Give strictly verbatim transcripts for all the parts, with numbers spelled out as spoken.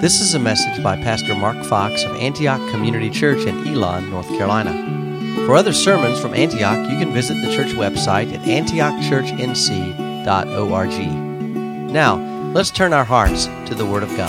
This is a message by Pastor Mark Fox of Antioch Community Church in Elon, North Carolina. For other sermons from Antioch, you can visit the church website at antioch church n c dot org. Now, let's turn our hearts to the Word of God.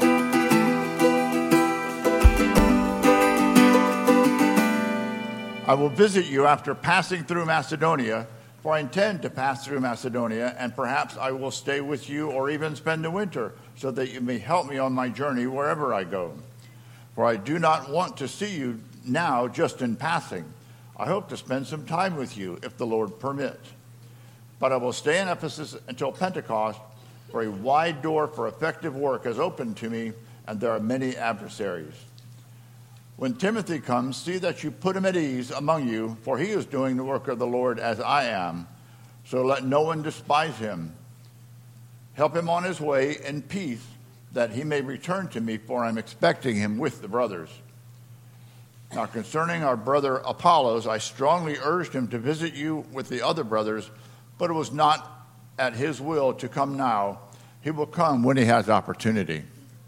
I will visit you after passing through Macedonia, for I intend to pass through Macedonia, and perhaps I will stay with you or even spend the winter, so that you may help me on my journey wherever I go. For I do not want to see you now just in passing. I hope to spend some time with you, if the Lord permits. But I will stay in Ephesus until Pentecost, for a wide door for effective work is opened to me, and there are many adversaries. When Timothy comes, see that you put him at ease among you, for he is doing the work of the Lord as I am. So let no one despise him. Help him on his way in peace, that he may return to me, for I am expecting him with the brothers. Now concerning our brother Apollos, I strongly urged him to visit you with the other brothers, but it was not at his will to come now. He will come when he has opportunity.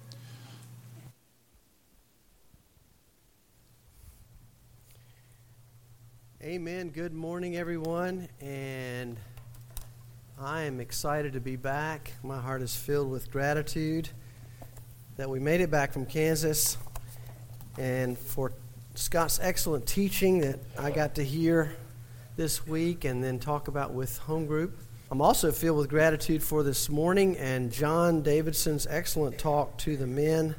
Amen. Good morning, everyone, and I am excited to be back. My heart is filled with gratitude that we made it back from Kansas, and for Scott's excellent teaching that I got to hear this week and then talk about with home group. I'm also filled with gratitude for this morning and John Davidson's excellent talk to the men.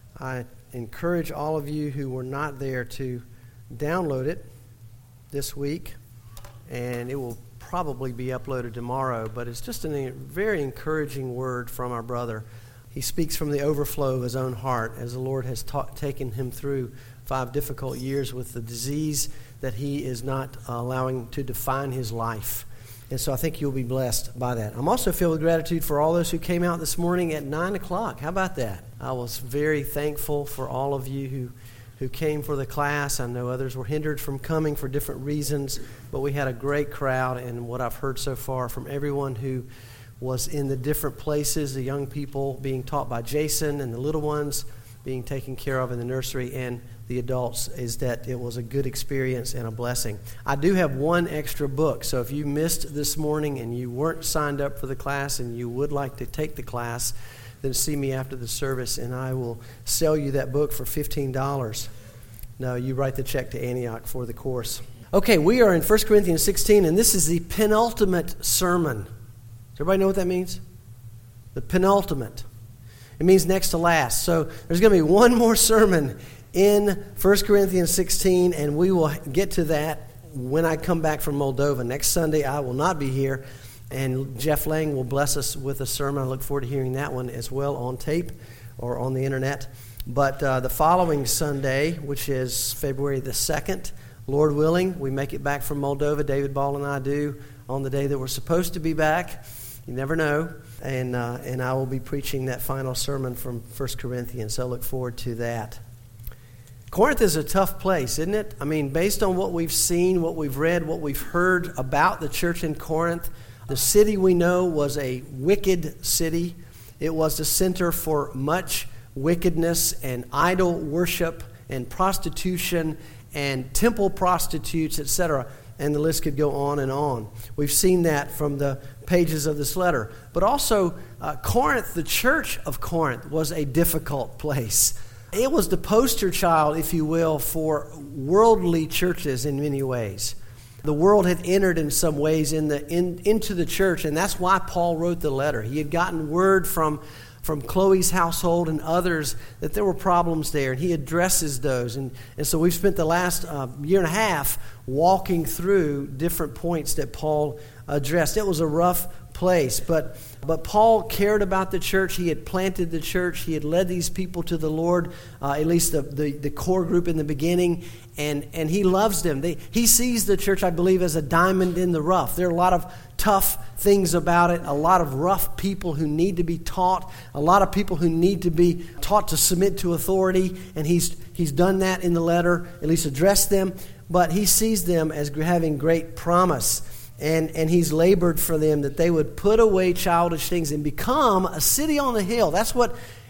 I encourage all of you who were not there to download it this week, and it will probably be uploaded tomorrow, but it's just a very encouraging word from our brother. He speaks from the overflow of his own heart as the Lord has ta- taken him through five difficult years with the disease that he is not allowing to define his life. And so I think you'll be blessed by that. I'm also filled with gratitude for all those who came out this morning at nine o'clock. How about that? I was very thankful for all of you who who came for the class. I know others were hindered from coming for different reasons, but we had a great crowd, and what I've heard so far from everyone who was in the different places, the young people being taught by Jason and the little ones being taken care of in the nursery and the adults, is that it was a good experience and a blessing. I do have one extra book, so if you missed this morning and you weren't signed up for the class and you would like to take the class, then see me after the service, and I will sell you that book for fifteen dollars. No, you write the check to Antioch for the course. Okay, we are in First Corinthians sixteen, and this is the penultimate sermon. Does everybody know what that means? The penultimate. It means next to last. So there's going to be one more sermon in First Corinthians sixteen, and we will get to that when I come back from Moldova. Next Sunday, I will not be here. And Jeff Lang will bless us with a sermon. I look forward to hearing that one as well on tape or on the internet. But uh, the following Sunday, which is February the second, Lord willing, we make it back from Moldova. David Ball and I do on the day that we're supposed to be back. You never know. And uh, and I will be preaching that final sermon from First Corinthians. So I look forward to that. Corinth is a tough place, isn't it? I mean, based on what we've seen, what we've read, what we've heard about the church in Corinth, the city we know was a wicked city. It was the center for much wickedness and idol worship and prostitution and temple prostitutes, et cetera. And the list could go on and on. We've seen that from the pages of this letter. But also, uh, Corinth, the church of Corinth, was a difficult place. It was the poster child, if you will, for worldly churches in many ways. The world had entered in some ways in the in, into the church, and that's why Paul wrote the letter. He had gotten word from, from Chloe's household and others that there were problems there, and he addresses those. And, and so we've spent the last uh, year and a half walking through different points that Paul addressed. It was a rough place, but but Paul cared about the church. He had planted the church. He had led these people to the Lord, uh, at least the, the, the core group in the beginning, and, and he loves them. They, he sees the church, I believe, as a diamond in the rough. There are a lot of tough things about it, a lot of rough people who need to be taught, a lot of people who need to be taught to submit to authority, and he's he's done that in the letter, at least addressed them, but he sees them as having great promise. And and he's labored for them that they would put away childish things and become a city on the hill. That's what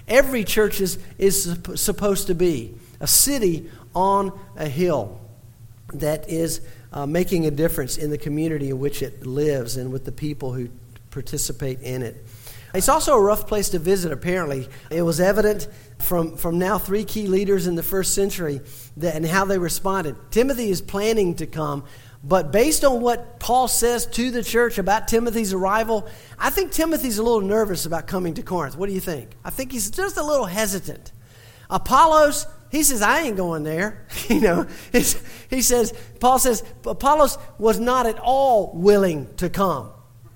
every church is, is supposed to be. A city on a hill that is uh, making a difference in the community in which it lives and with the people who participate in it. It's also a rough place to visit, apparently. It was evident from, from now three key leaders in the first century that, and how they responded. Timothy is planning to come, but based on what Paul says to the church about Timothy's arrival, I think Timothy's a little nervous about coming to Corinth. What do you think? I think he's just a little hesitant. Apollos, he says, I ain't going there. you know, he says, Paul says, Apollos was not at all willing to come.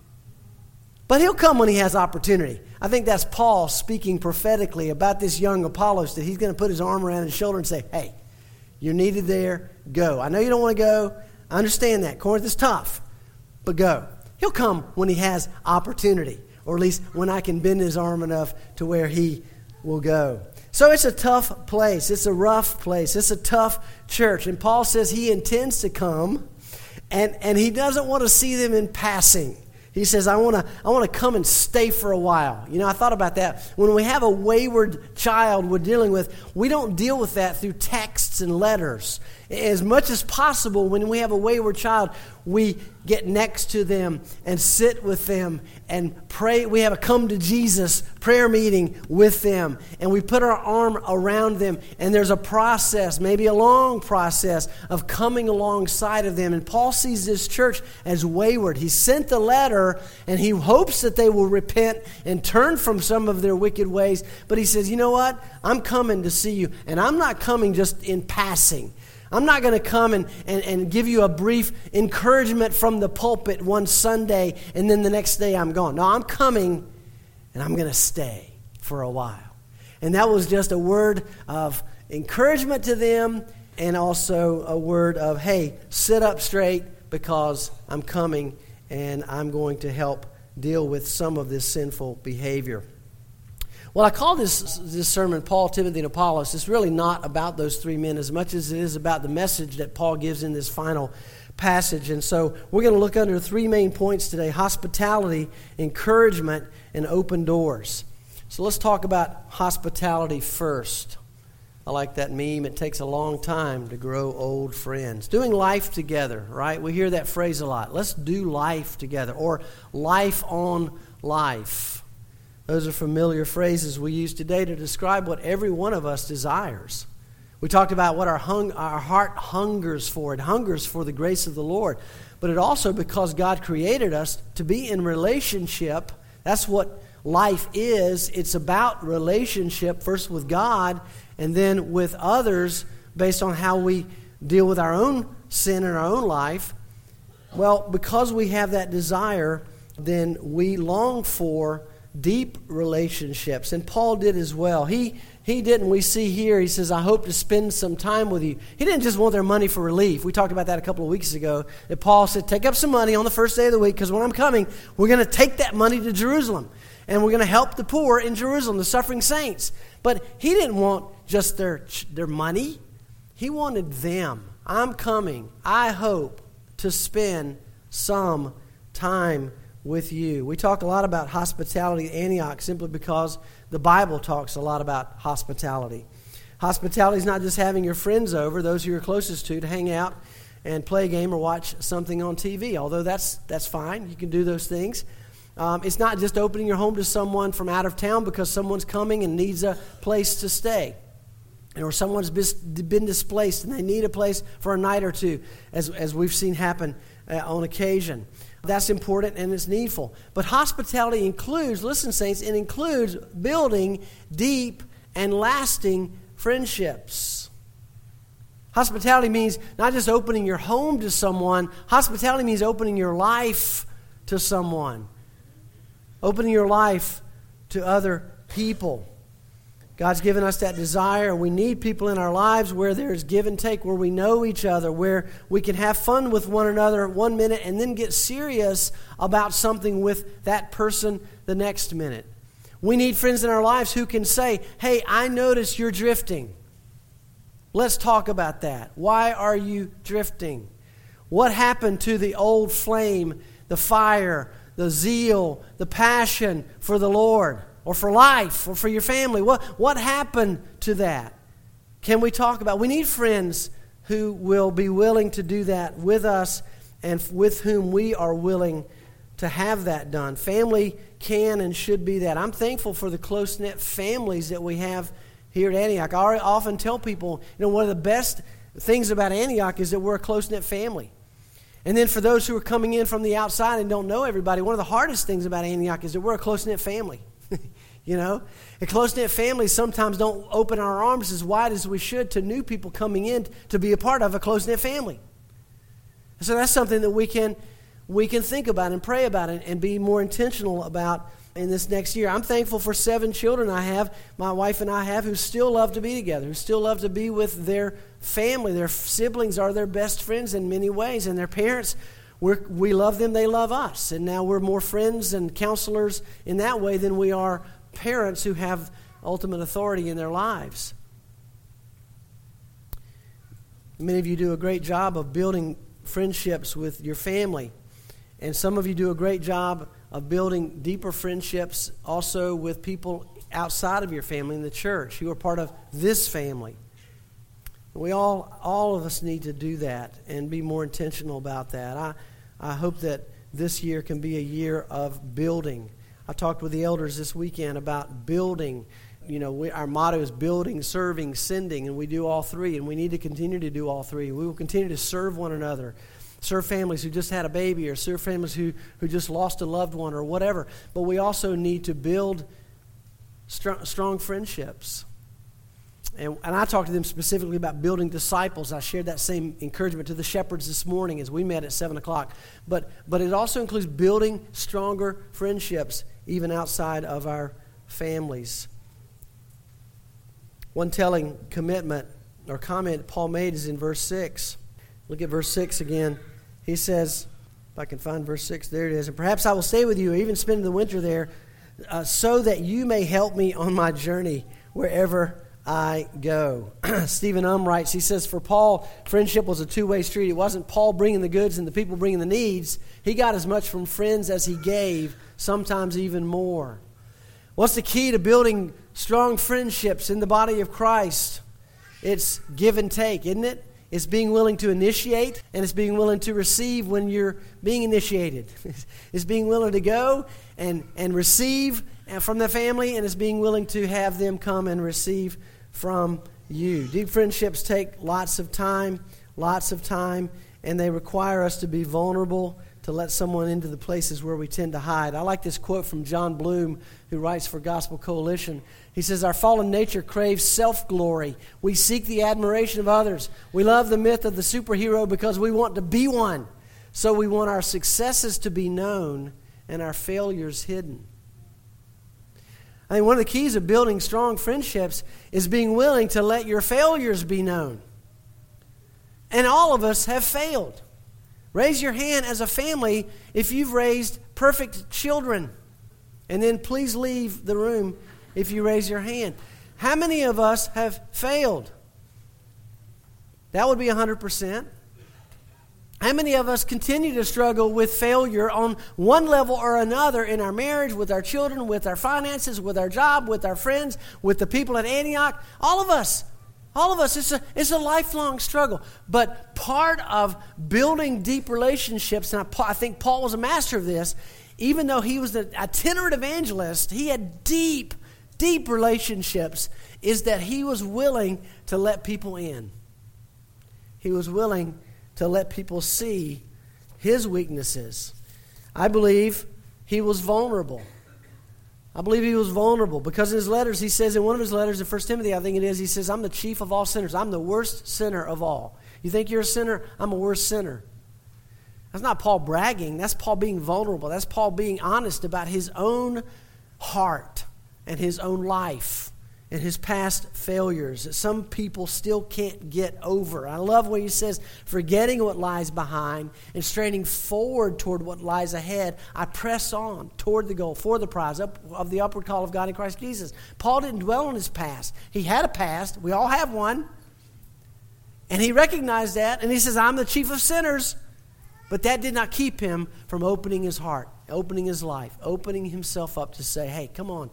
But he'll come when he has opportunity. I think that's Paul speaking prophetically about this young Apollos, that he's going to put his arm around his shoulder and say, hey, you're needed there, go. I know you don't want to go. I understand that. Corinth is tough, but go. He'll come when he has opportunity, or at least when I can bend his arm enough to where he will go. So it's a tough place. It's a rough place. It's a tough church. And Paul says he intends to come, and, and he doesn't want to see them in passing. He says, I want to I want to come and stay for a while. You know, I thought about that. When we have a wayward child we're dealing with, we don't deal with that through texts and letters. As much as possible, when we have a wayward child, we get next to them and sit with them and pray. We have a come to Jesus prayer meeting with them, and we put our arm around them, and there's a process, maybe a long process, of coming alongside of them. And Paul sees this church as wayward. He sent the letter, and he hopes that they will repent and turn from some of their wicked ways. But he says, you know what? I'm coming to see you, and I'm not coming just in passing. I'm not going to come and, and, and give you a brief encouragement from the pulpit one Sunday and then the next day I'm gone. No, I'm coming and I'm going to stay for a while. And that was just a word of encouragement to them, and also a word of, hey, sit up straight because I'm coming and I'm going to help deal with some of this sinful behavior. Well, I call this this sermon Paul, Timothy, and Apollos. It's really not about those three men as much as it is about the message that Paul gives in this final passage. And so we're going to look under three main points today: hospitality, encouragement, and open doors. So let's talk about hospitality first. I like that meme. It takes a long time to grow old friends. Doing life together, right? We hear that phrase a lot. Let's do life together, or life on life. Those are familiar phrases we use today to describe what every one of us desires. We talked about what our hung, our heart hungers for. It hungers for the grace of the Lord. But it also, because God created us to be in relationship, that's what life is. It's about relationship, first with God and then with others, based on how we deal with our own sin in our own life. Well, because we have that desire, then we long for deep relationships. And Paul did as well. He he didn't. We see here, he says, I hope to spend some time with you. He didn't just want their money for relief. We talked about that a couple of weeks ago. That Paul said, take up some money on the first day of the week, because when I'm coming, we're going to take that money to Jerusalem. And we're going to help the poor in Jerusalem, the suffering saints. But he didn't want just their their money. He wanted them. I'm coming, I hope, to spend some time with you. We talk a lot about hospitality at Antioch simply because the Bible talks a lot about hospitality. Hospitality is not just having your friends over, those who you're closest to, to hang out and play a game or watch something on T V, although that's that's fine. You can do those things. Um, it's not just opening your home to someone from out of town because someone's coming and needs a place to stay, or someone's been displaced and they need a place for a night or two, as, as we've seen happen uh, on occasion. That's important and it's needful. But hospitality includes, listen saints, it includes building deep and lasting friendships. Hospitality means not just opening your home to someone. Hospitality means opening your life to someone. Opening your life to other people. God's given us that desire. We need people in our lives where there's give and take, where we know each other, where we can have fun with one another one minute and then get serious about something with that person the next minute. We need friends in our lives who can say, hey, I notice you're drifting. Let's talk about that. Why are you drifting? What happened to the old flame, the fire, the zeal, the passion for the Lord? or for life or for your family? What, what happened to that? Can we talk about? We need friends who will be willing to do that with us and with whom we are willing to have that done. Family can and should be that. I'm thankful for the close-knit families that we have here at Antioch. I often tell people, you know, one of the best things about Antioch is that we're a close-knit family. And then for those who are coming in from the outside and don't know everybody, one of the hardest things about Antioch is that we're a close-knit family. You know, and close-knit families sometimes don't open our arms as wide as we should to new people coming in to be a part of a close-knit family. So that's something that we can we can think about and pray about and, and be more intentional about in this next year. I'm thankful for seven children I have, my wife and I have, who still love to be together, who still love to be with their family. Their siblings are their best friends in many ways, and their parents, we're, we love them, they love us. And now we're more friends and counselors in that way than we are parents who have ultimate authority in their lives. Many of you do a great job of building friendships with your family, and some of you do a great job of building deeper friendships also with people outside of your family in the church who are part of this family. We all, all of us need to do that and be more intentional about that. I, I hope that this year can be a year of building. I talked with the elders this weekend about building. You know, we, our motto is building, serving, sending, and we do all three, and we need to continue to do all three. We will continue to serve one another. Serve families who just had a baby, or serve families who, who just lost a loved one, or whatever. But we also need to build strong, strong friendships. And, and I talked to them specifically about building disciples. I shared that same encouragement to the shepherds this morning as we met at seven o'clock. But, but it also includes building stronger friendships even outside of our families. One telling commitment or comment Paul made is in verse six. Look at verse six again. He says, if I can find verse six, there it is. And perhaps I will stay with you, even spend the winter there, uh, so that you may help me on my journey wherever I go. Stephen Um writes, he says, for Paul, friendship was a two-way street. It wasn't Paul bringing the goods and the people bringing the needs. He got as much from friends as he gave, sometimes even more. What's the key to building strong friendships in the body of Christ? It's give and take, isn't it? It's being willing to initiate, and it's being willing to receive when you're being initiated. It's being willing to go and, and receive from the family, and it's being willing to have them come and receive from you. Deep friendships take lots of time, lots of time, and they require us to be vulnerable, to let someone into the places where we tend to hide. I like this quote from John Bloom, who writes for Gospel Coalition. He says, our fallen nature craves self-glory. We seek the admiration of others. We love the myth of the superhero because we want to be one. So we want our successes to be known and our failures hidden. I think one of the keys of building strong friendships is being willing to let your failures be known. And all of us have failed. Raise your hand as a family if you've raised perfect children. And then please leave the room if you raise your hand. How many of us have failed? That would be one hundred percent. How many of us continue to struggle with failure on one level or another in our marriage, with our children, with our finances, with our job, with our friends, with the people at Antioch? All of us. All of us. It's a, it's a lifelong struggle. But part of building deep relationships, and I, I think Paul was a master of this, even though he was an itinerant evangelist, he had deep, deep relationships, is that he was willing to let people in. He was willing to let people see his weaknesses. I believe he was vulnerable. I believe he was vulnerable because in his letters, he says in one of his letters in First Timothy, I think it is, he says, I'm the chief of all sinners. I'm the worst sinner of all. You think you're a sinner? I'm a worse sinner. That's not Paul bragging. That's Paul being vulnerable. That's Paul being honest about his own heart and his own life and his past failures that some people still can't get over. I love when he says, forgetting what lies behind and straining forward toward what lies ahead, I press on toward the goal for the prize of the upward call of God in Christ Jesus. Paul didn't dwell on his past. He had a past. We all have one. And he recognized that, and he says, I'm the chief of sinners. But that did not keep him from opening his heart, opening his life, opening himself up to say, hey, come on.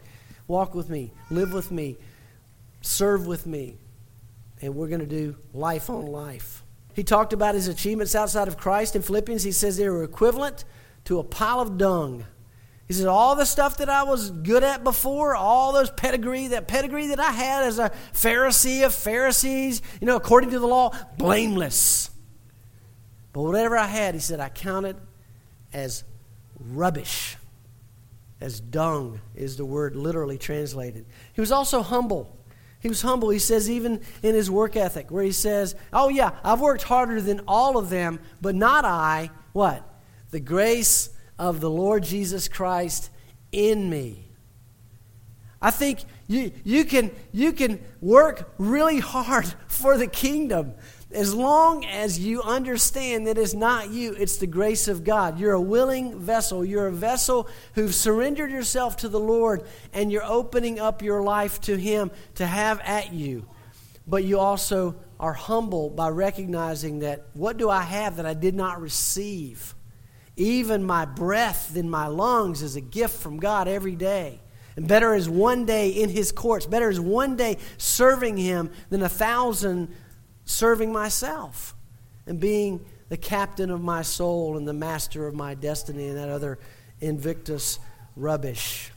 walk with me, live with me, serve with me. And we're going to do life on life. He talked about his achievements outside of Christ. In Philippians, he says they were equivalent to a pile of dung. He says, all the stuff that I was good at before, all those pedigree, that pedigree that I had as a Pharisee of Pharisees, you know, according to the law, blameless. But whatever I had, he said, I counted as rubbish. As dung is the word literally translated. He was also humble. He was humble, he says, even in his work ethic, where he says, oh yeah, I've worked harder than all of them, but not I. What? The grace of the Lord Jesus Christ in me. I think you, you can, you can work really hard for the kingdom as long as you understand that it's not you, it's the grace of God. You're a willing vessel. You're a vessel who've surrendered yourself to the Lord, and you're opening up your life to Him to have at you. But you also are humble by recognizing that what do I have that I did not receive? Even my breath in my lungs is a gift from God every day. And better is one day in His courts, better is one day serving Him than a thousand serving myself and being the captain of my soul and the master of my destiny and that other Invictus rubbish.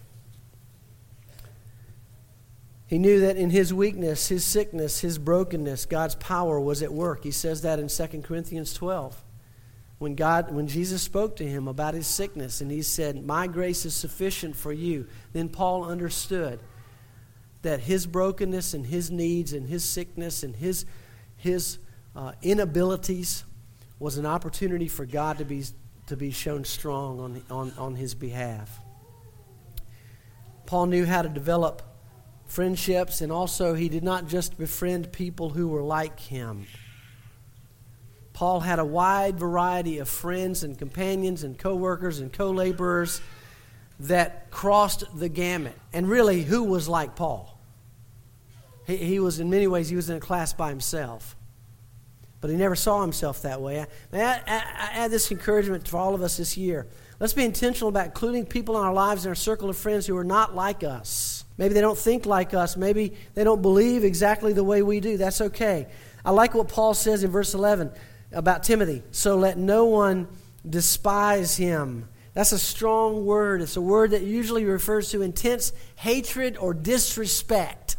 He knew that in his weakness, his sickness, his brokenness, God's power was at work. He says that in Second Corinthians twelve. When God, when Jesus spoke to him about his sickness and he said, my grace is sufficient for you, then Paul understood that his brokenness and his needs and his sickness and his, his uh, inabilities was an opportunity for God to be, to be shown strong on, on, on his behalf. Paul knew how to develop friendships, and also he did not just befriend people who were like him. Paul had a wide variety of friends and companions and co-workers and co-laborers that crossed the gamut. And really, who was like Paul? He, he was, in many ways, he was in a class by himself. But he never saw himself that way. I, I, I add this encouragement for all of us this year. Let's be intentional about including people in our lives in our circle of friends who are not like us. Maybe they don't think like us. Maybe they don't believe exactly the way we do. That's okay. I like what Paul says in verse eleven about Timothy. So let no one despise him. That's a strong word. It's a word that usually refers to intense hatred or disrespect.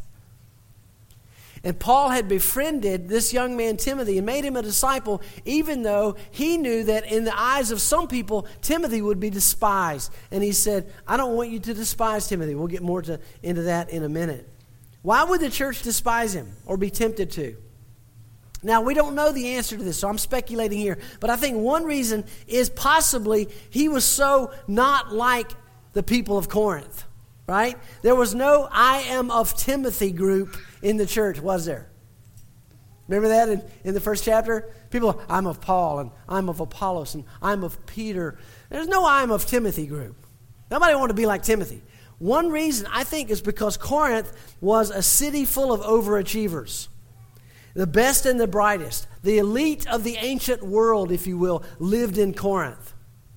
And Paul had befriended this young man Timothy and made him a disciple, even though he knew that in the eyes of some people, Timothy would be despised. And he said, I don't want you to despise Timothy. We'll get more to, into that in a minute. Why would the church despise him or be tempted to? Now, we don't know the answer to this, so I'm speculating here. But I think one reason is possibly he was so not like the people of Corinth, right? There was no I am of Timothy group in the church, was there? Remember that in, in the first chapter? People, I'm of Paul, and I'm of Apollos, and I'm of Peter. There's no I'm of Timothy group. Nobody wanted to be like Timothy. One reason, I think, is because Corinth was a city full of overachievers. The best and the brightest, the elite of the ancient world, if you will, lived in Corinth.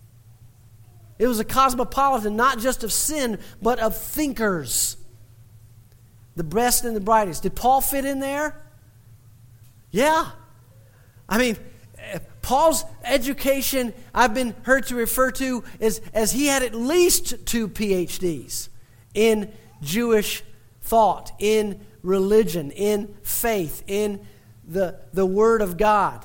It was a cosmopolitan, not just of sin, but of thinkers. The best and the brightest. Did Paul fit in there? Yeah. I mean, Paul's education, I've been heard to refer to as, as he had at least two P H Ds in Jewish thought, in religion, in faith, in the, the Word of God.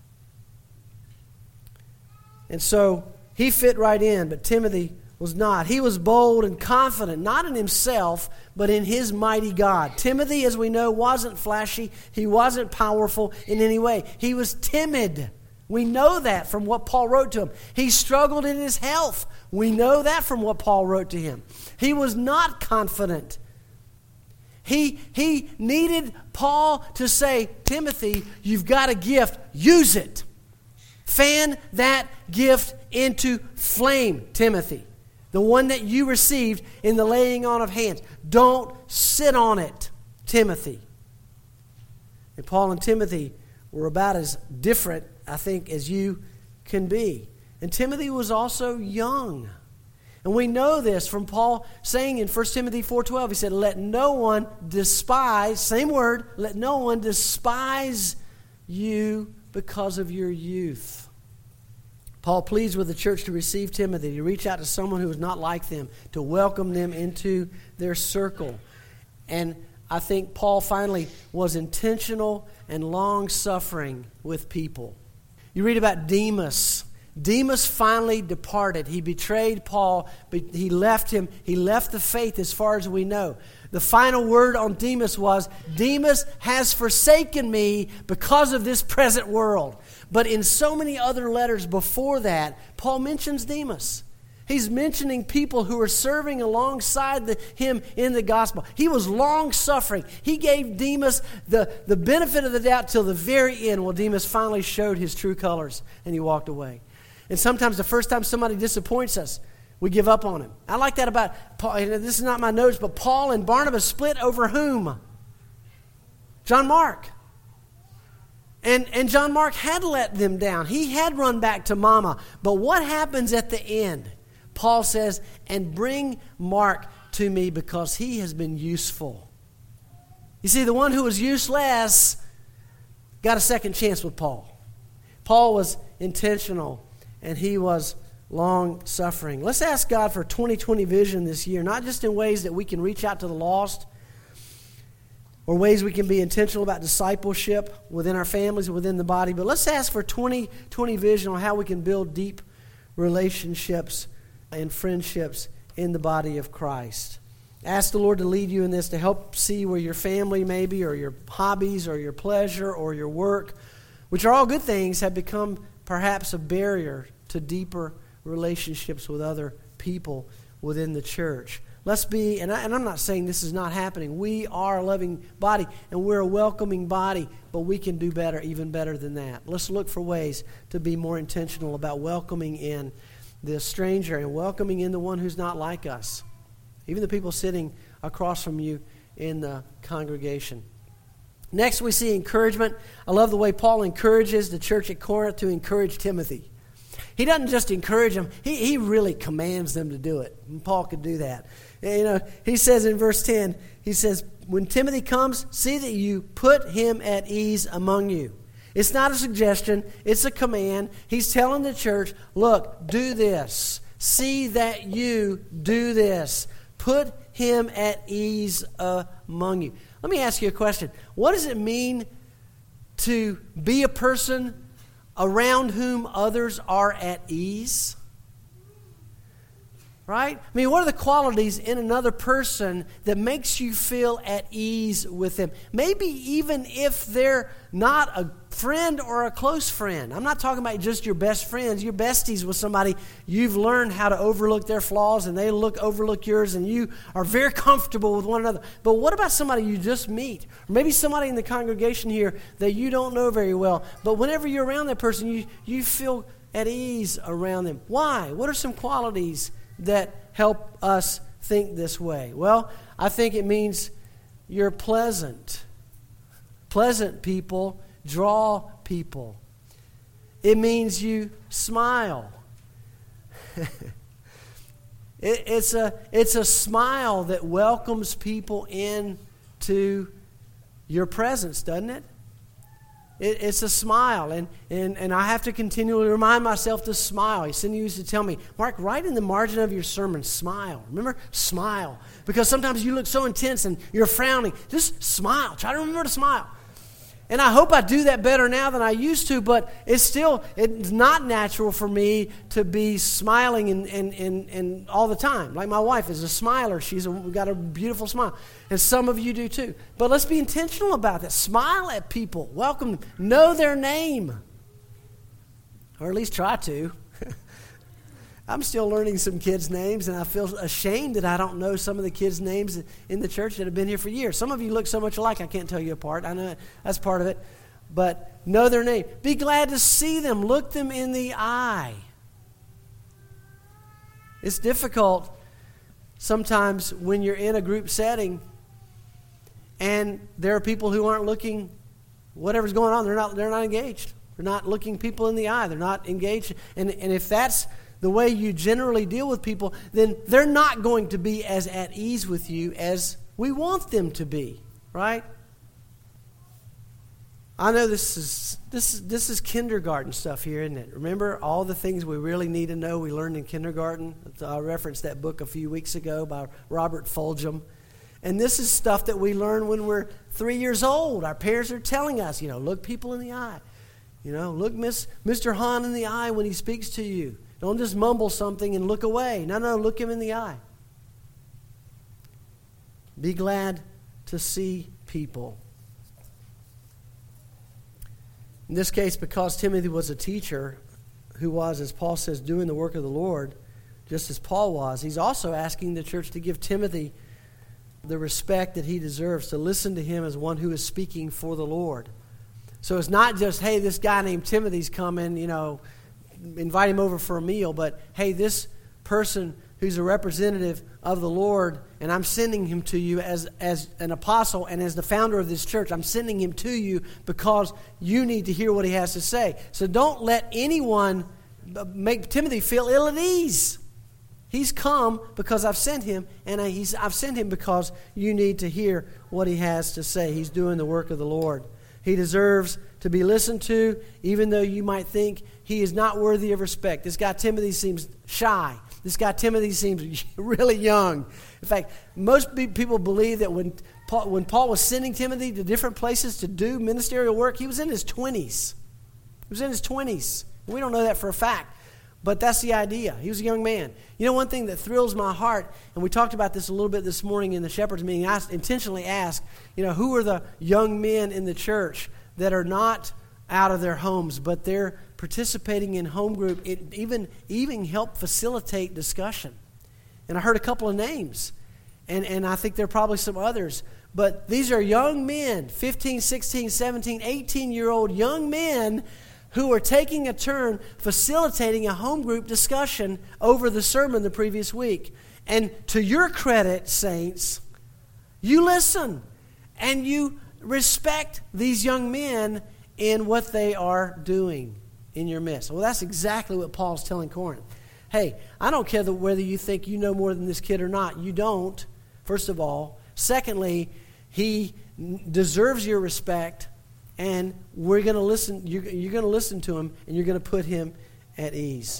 And so he fit right in, but Timothy was not. He was bold and confident, not in himself, but in his mighty God. Timothy, as we know, wasn't flashy. He wasn't powerful in any way. He was timid. We know that from what Paul wrote to him. He struggled in his health. We know that from what Paul wrote to him. He was not confident. He, he needed Paul to say, Timothy, you've got a gift. Use it. Fan that gift into flame, Timothy. The one that you received in the laying on of hands. Don't sit on it, Timothy. And Paul and Timothy were about as different, I think, as you can be. And Timothy was also young. And we know this from Paul saying in First Timothy four twelve. He said, let no one despise, same word, let no one despise you because of your youth. Paul pleads with the church to receive Timothy, to reach out to someone who is not like them, to welcome them into their circle. And I think Paul finally was intentional and long-suffering with people. You read about Demas. Demas finally departed. He betrayed Paul, but he left him. He left the faith as far as we know. The final word on Demas was, Demas has forsaken me because of this present world. But in so many other letters before that, Paul mentions Demas. He's mentioning people who are serving alongside the, him in the gospel. He was long-suffering. He gave Demas the, the benefit of the doubt till the very end. Well, Demas finally showed his true colors, and he walked away. And sometimes the first time somebody disappoints us, we give up on him. I like that about Paul. This is not my notes, but Paul and Barnabas split over whom? John Mark. And, and John Mark had let them down. He had run back to mama. But what happens at the end? Paul says, and bring Mark to me because he has been useful. You see, the one who was useless got a second chance with Paul. Paul was intentional and he was long-suffering. Let's ask God for twenty twenty vision this year, not just in ways that we can reach out to the lost, or ways we can be intentional about discipleship within our families and within the body. But let's ask for twenty twenty vision on how we can build deep relationships and friendships in the body of Christ. Ask the Lord to lead you in this, to help see where your family maybe, or your hobbies, or your pleasure, or your work, which are all good things, have become perhaps a barrier to deeper relationships with other people within the church. Let's be, and, I, and I'm not saying this is not happening. We are a loving body, and we're a welcoming body, but we can do better, even better than that. Let's look for ways to be more intentional about welcoming in the stranger and welcoming in the one who's not like us, even the people sitting across from you in the congregation. Next, we see encouragement. I love the way Paul encourages the church at Corinth to encourage Timothy. He doesn't just encourage them, he, he really commands them to do it. And Paul could do that. And, you know, he says in verse ten, he says, when Timothy comes, see that you put him at ease among you. It's not a suggestion, it's a command. He's telling the church, look, do this. See that you do this. Put him at ease among you. Let me ask you a question. What does it mean to be a person around whom others are at ease? Right? I mean, what are the qualities in another person that makes you feel at ease with them? Maybe even if they're not a friend or a close friend. I'm not talking about just your best friends. Your besties with somebody you've learned how to overlook their flaws and they look overlook yours and you are very comfortable with one another. But what about somebody you just meet? Or maybe somebody in the congregation here that you don't know very well. But whenever you're around that person, you, you feel at ease around them. Why? What are some qualities that help us think this way? Well, I think it means you're pleasant. Pleasant people draw people. It means you smile. it, it's a it's a smile that welcomes people into your presence, doesn't it? It, it's a smile, and, and, and I have to continually remind myself to smile. Cindy used to tell me, Mark, write in the margin of your sermon, smile. Remember? Smile. Because sometimes you look so intense and you're frowning. Just smile. Try to remember to smile. And I hope I do that better now than I used to, but it's still, it's not natural for me to be smiling and, and, and, and all the time. Like my wife is a smiler. She's a, got a beautiful smile. And some of you do too. But let's be intentional about that. Smile at people. Welcome them. Know their name. Or at least try to. I'm still learning some kids' names, and I feel ashamed that I don't know some of the kids' names in the church that have been here for years. Some of you look so much alike, I can't tell you apart. I know that's part of it. But know their name. Be glad to see them. Look them in the eye. It's difficult sometimes when you're in a group setting and there are people who aren't looking, whatever's going on, they're not, they're not engaged. They're not looking people in the eye. They're not engaged. And, and if that's the way you generally deal with people, then they're not going to be as at ease with you as we want them to be, right? I know this is this is this is kindergarten stuff here, isn't it? Remember all the things we really need to know we learned in kindergarten? I referenced that book a few weeks ago by Robert Fulghum. And this is stuff that we learn when we're three years old. Our parents are telling us, you know, look people in the eye. You know, look Miss Mister Hahn in the eye when he speaks to you. Don't just mumble something and look away. No, no, look him in the eye. Be glad to see people. In this case, because Timothy was a teacher who was, as Paul says, doing the work of the Lord, just as Paul was, he's also asking the church to give Timothy the respect that he deserves, to listen to him as one who is speaking for the Lord. So it's not just, hey, this guy named Timothy's coming, you know, invite him over for a meal, but hey, this person who's a representative of the Lord, and I'm sending him to you as, as an apostle and as the founder of this church. I'm sending him to you because you need to hear what he has to say. So don't let anyone make Timothy feel ill at ease. He's come because I've sent him, and he's, I've sent him because you need to hear what he has to say. He's doing the work of the Lord. He deserves to be listened to, even though you might think he is not worthy of respect. This guy Timothy seems shy. This guy Timothy seems really young. In fact, most people believe that when Paul, when Paul was sending Timothy to different places to do ministerial work, he was in his twenties. He was in his twenties. We don't know that for a fact. But that's the idea. He was a young man. You know, one thing that thrills my heart, and we talked about this a little bit this morning in the Shepherd's meeting, I intentionally asked, you know, who are the young men in the church that are not out of their homes, but they're participating in home group, it even, even help facilitate discussion. And I heard a couple of names, and, and I think there are probably some others. But these are young men, fifteen, sixteen, seventeen, eighteen-year-old young men who are taking a turn facilitating a home group discussion over the sermon the previous week. And to your credit, saints, you listen and you respect these young men in what they are doing in your midst. Well, that's exactly what Paul's telling Corinth. Hey, I don't care whether you think you know more than this kid or not. You don't, first of all. Secondly, he deserves your respect. And we're going to listen. You're, you're going to listen to him, and you're going to put him at ease.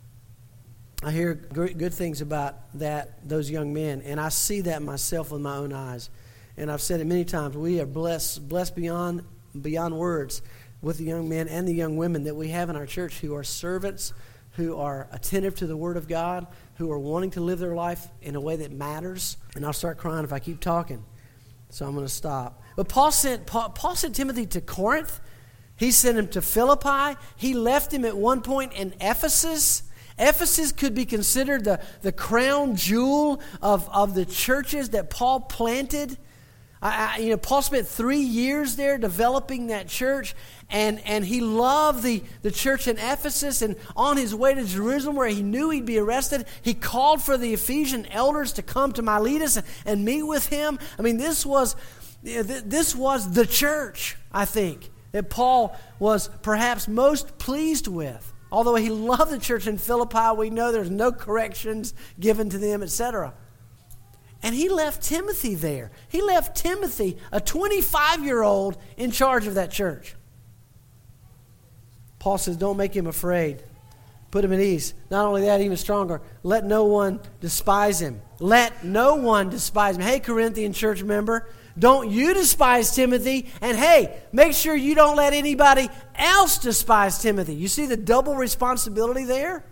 I hear great, good things about that, those young men, and I see that myself with my own eyes. And I've said it many times. We are blessed, blessed beyond beyond words with the young men and the young women that we have in our church who are servants, who are attentive to the Word of God, who are wanting to live their life in a way that matters. And I'll start crying if I keep talking, so I'm going to stop. But Paul sent, Paul, Paul sent Timothy to Corinth. He sent him to Philippi. He left him at one point in Ephesus. Ephesus could be considered the, the crown jewel of, of the churches that Paul planted. I, I, you know, Paul spent three years there developing that church, and, and he loved the, the church in Ephesus. And on his way to Jerusalem, where he knew he'd be arrested, he called for the Ephesian elders to come to Miletus and, and meet with him. I mean, this was... This was the church, I think, that Paul was perhaps most pleased with. Although he loved the church in Philippi, we know there's no corrections given to them, et cetera. And he left Timothy there. He left Timothy, a twenty-five-year-old, in charge of that church. Paul says, don't make him afraid. Put him at ease. Not only that, even stronger, let no one despise him. Let no one despise him. Hey, Corinthian church member, don't you despise Timothy. And hey, make sure you don't let anybody else despise Timothy. You see the double responsibility there?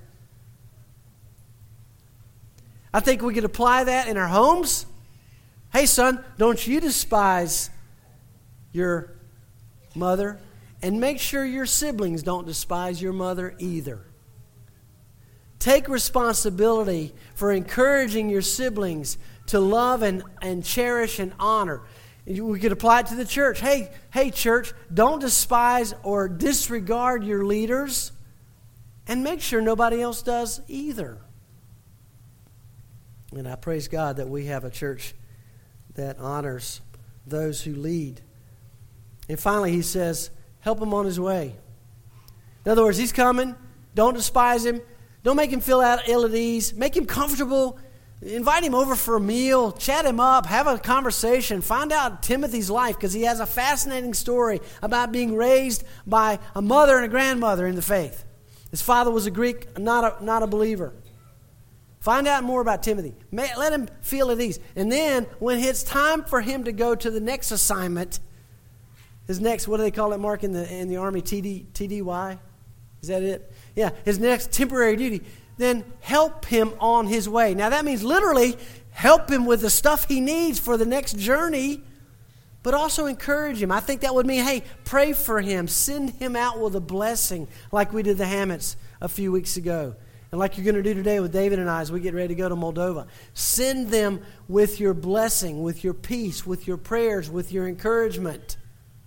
I think we could apply that in our homes. Hey, son, don't you despise your mother. And make sure your siblings don't despise your mother either. Take responsibility for encouraging your siblings to love and, and cherish and honor. We could apply it to the church. Hey, hey, church, don't despise or disregard your leaders, and make sure nobody else does either. And I praise God that we have a church that honors those who lead. And finally, he says, help him on his way. In other words, he's coming. Don't despise him. Don't make him feel out ill at ease. Make him comfortable. Invite him over for a meal. Chat him up. Have a conversation. Find out Timothy's life, because he has a fascinating story about being raised by a mother and a grandmother in the faith. His father was a Greek, not a, not a believer. Find out more about Timothy. May, let him feel at ease. And then when it's time for him to go to the next assignment, his next, what do they call it, Mark, in the in the Army, T D, T D Y? Is that it? Yeah, his next temporary duty. Then help him on his way. Now that means literally help him with the stuff he needs for the next journey, but also encourage him. I think that would mean, hey, pray for him. Send him out with a blessing like we did the Hammets a few weeks ago. And like you're going to do today with David and I as we get ready to go to Moldova. Send them with your blessing, with your peace, with your prayers, with your encouragement.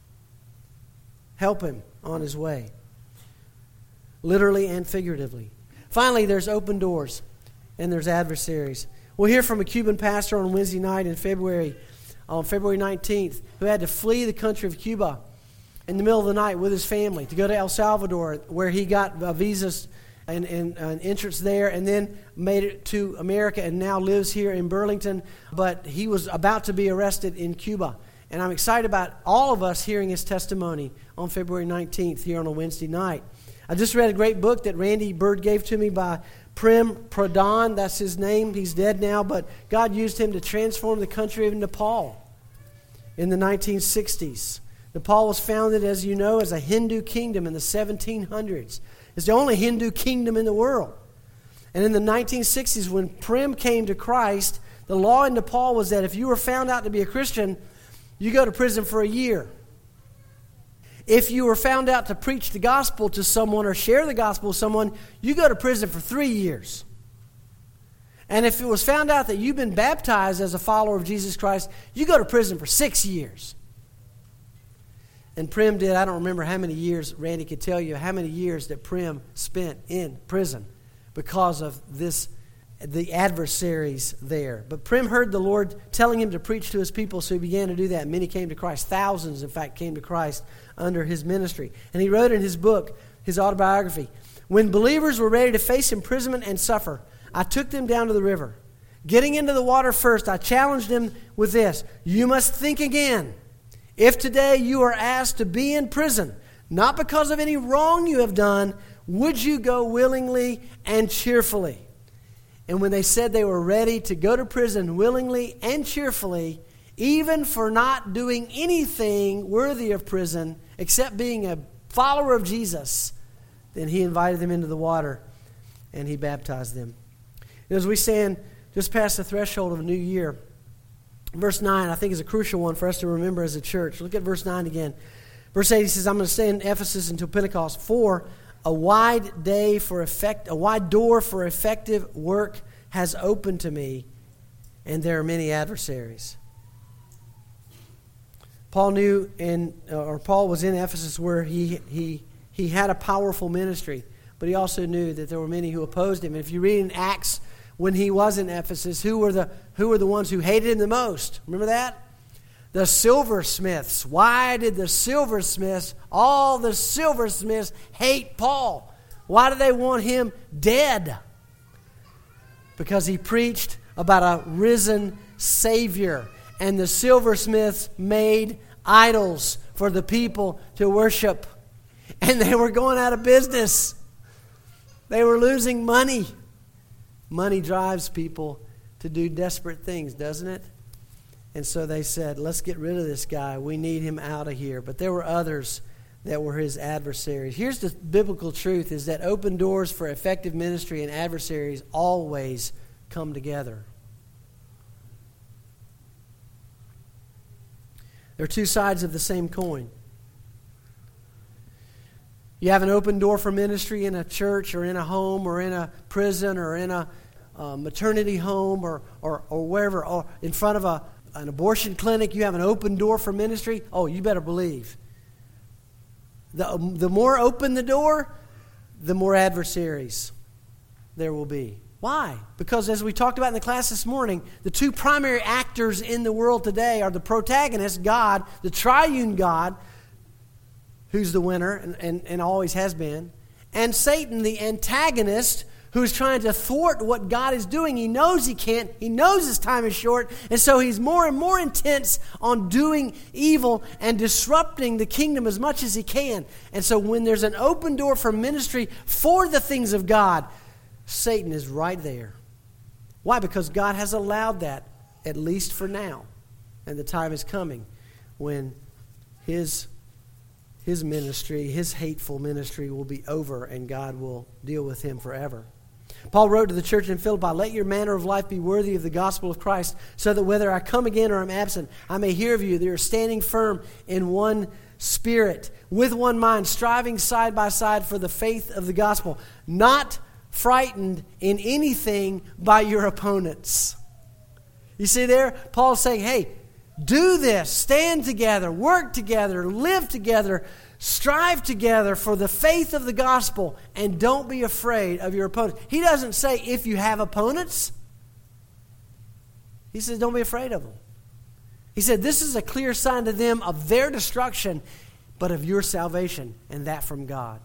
Help him on his way, literally and figuratively. Finally, there's open doors and there's adversaries. We'll hear from a Cuban pastor on Wednesday night in February, on February nineteenth, who had to flee the country of Cuba in the middle of the night with his family to go to El Salvador, where he got visas and, and an entrance there, and then made it to America and now lives here in Burlington. But he was about to be arrested in Cuba. And I'm excited about all of us hearing his testimony on February nineteenth here on a Wednesday night. I just read a great book that Randy Bird gave to me by Prem Pradhan. That's his name. He's dead now, but God used him to transform the country of Nepal in the nineteen sixties. Nepal was founded, as you know, as a Hindu kingdom in the seventeen hundreds. It's the only Hindu kingdom in the world. And in the nineteen sixties, when Prem came to Christ, the law in Nepal was that if you were found out to be a Christian, you go to prison for a year. If you were found out to preach the gospel to someone or share the gospel with someone, you go to prison for three years. And if it was found out that you've been baptized as a follower of Jesus Christ, you go to prison for six years. And Prem did, I don't remember how many years, Randy could tell you how many years that Prem spent in prison because of this, the adversaries there. But Prem heard the Lord telling him to preach to his people, so he began to do that. Many came to Christ. Thousands, in fact, came to Christ under his ministry. And he wrote in his book, his autobiography, "When believers were ready to face imprisonment and suffer, I took them down to the river. Getting into the water first, I challenged them with this: you must think again. If today you are asked to be in prison, not because of any wrong you have done, would you go willingly and cheerfully?" And when they said they were ready to go to prison willingly and cheerfully, even for not doing anything worthy of prison except being a follower of Jesus, then he invited them into the water and he baptized them. And as we stand just past the threshold of a new year, verse nine, I think, is a crucial one for us to remember as a church. Look at verse nine again. Verse eight, he says, "I'm going to stay in Ephesus until Pentecost. For a wide day for effect, a wide door for effective work has opened to me, and there are many adversaries." Paul knew, in, or Paul was in Ephesus, where he he he had a powerful ministry, but he also knew that there were many who opposed him. And if you read in Acts, when he was in Ephesus, who were the who were the ones who hated him the most? Remember that? The silversmiths. Why did the silversmiths, all the silversmiths, hate Paul? Why did they want him dead? Because he preached about a risen Savior. And the silversmiths made idols for the people to worship. And they were going out of business. They were losing money. Money drives people to do desperate things, doesn't it? And so they said, let's get rid of this guy. We need him out of here. But there were others that were his adversaries. Here's the biblical truth, is that open doors for effective ministry and adversaries always come together. They're two sides of the same coin. You have an open door for ministry in a church or in a home or in a prison or in a uh, maternity home or, or, or wherever, or in front of a, an abortion clinic. You have an open door for ministry. Oh, you better believe. The, the more open the door, the more adversaries there will be. Why? Because as we talked about in the class this morning, the two primary actors in the world today are the protagonist, God, the triune God, who's the winner and, and, and always has been, and Satan, the antagonist, who is trying to thwart what God is doing. He knows he can't. He knows his time is short. And so he's more and more intense on doing evil and disrupting the kingdom as much as he can. And so when there's an open door for ministry for the things of God, Satan is right there. Why? Because God has allowed that, at least for now. And the time is coming when his His ministry, his hateful ministry will be over and God will deal with him forever. Paul wrote to the church in Philippi, "Let your manner of life be worthy of the gospel of Christ, so that whether I come again or am absent, I may hear of you that you are standing firm in one spirit, with one mind, striving side by side for the faith of the gospel, not frightened in anything by your opponents." You see there? Paul's saying, hey, do this, stand together, work together, live together, strive together for the faith of the gospel, and don't be afraid of your opponents. He doesn't say if you have opponents. He says don't be afraid of them. He said this is a clear sign to them of their destruction, but of your salvation, and that from God.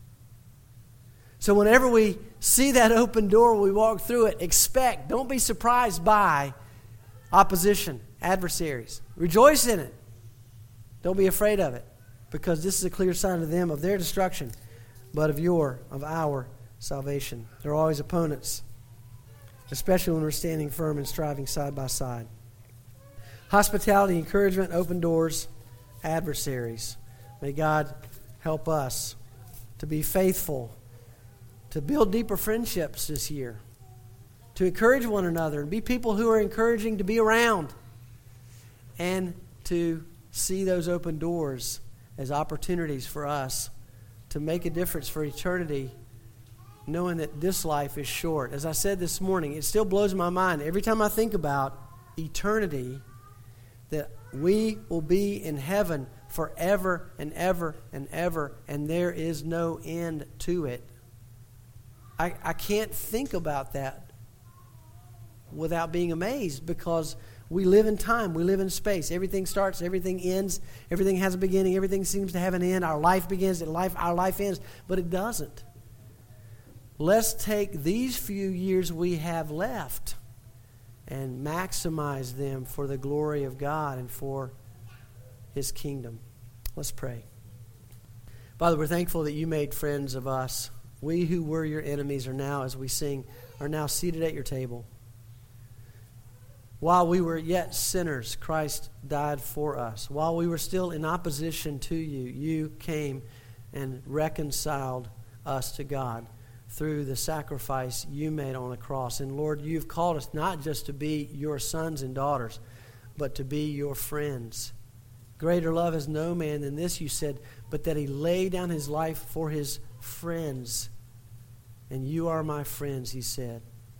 So whenever we see that open door, we walk through it, expect, don't be surprised by opposition, adversaries. Rejoice in it. Don't be afraid of it, because this is a clear sign to them of their destruction, but of your, of our salvation. There are always opponents, especially when we're standing firm and striving side by side. Hospitality, encouragement, open doors, adversaries. May God help us to be faithful, to build deeper friendships this year, to encourage one another and be people who are encouraging to be around, and to see those open doors as opportunities for us to make a difference for eternity, knowing that this life is short. As I said this morning, it still blows my mind every time I think about eternity, that we will be in heaven forever and ever and ever, and there is no end to it. I, I can't think about that without being amazed, because we live in time, we live in space. Everything starts, everything ends, everything has a beginning, everything seems to have an end. Our life begins and life, our life ends, but it doesn't. Let's take these few years we have left and maximize them for the glory of God and for His kingdom. Let's pray. Father, we're thankful that you made friends of us. We who were your enemies are now, as we sing, are now seated at your table. While we were yet sinners, Christ died for us. While we were still in opposition to you, you came and reconciled us to God through the sacrifice you made on the cross. And Lord, you've called us not just to be your sons and daughters, but to be your friends. Greater love has no man than this, you said, but that he laid down his life for his friends. And you are my friends, he said.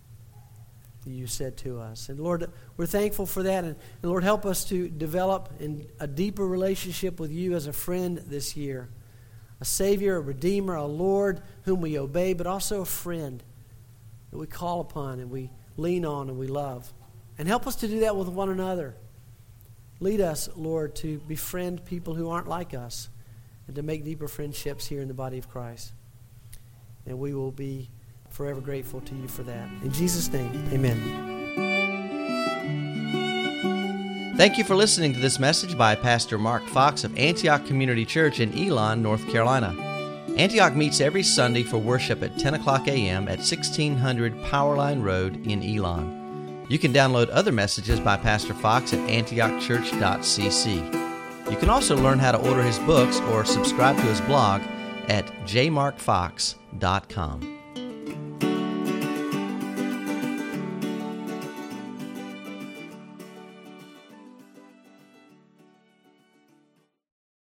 You said to us. And Lord, we're thankful for that. And, and Lord, help us to develop in a deeper relationship with you as a friend this year. A Savior, a Redeemer, a Lord whom we obey, but also a friend that we call upon and we lean on and we love. And help us to do that with one another. Lead us, Lord, to befriend people who aren't like us and to make deeper friendships here in the body of Christ. And we will be forever grateful to you for that. In Jesus' name, amen. Thank you for listening to this message by Pastor Mark Fox of Antioch Community Church in Elon, North Carolina. Antioch meets every Sunday for worship at ten o'clock a.m. at sixteen hundred Powerline Road in Elon. You can download other messages by Pastor Fox at antioch church dot c c. You can also learn how to order his books or subscribe to his blog at j mark fox dot com.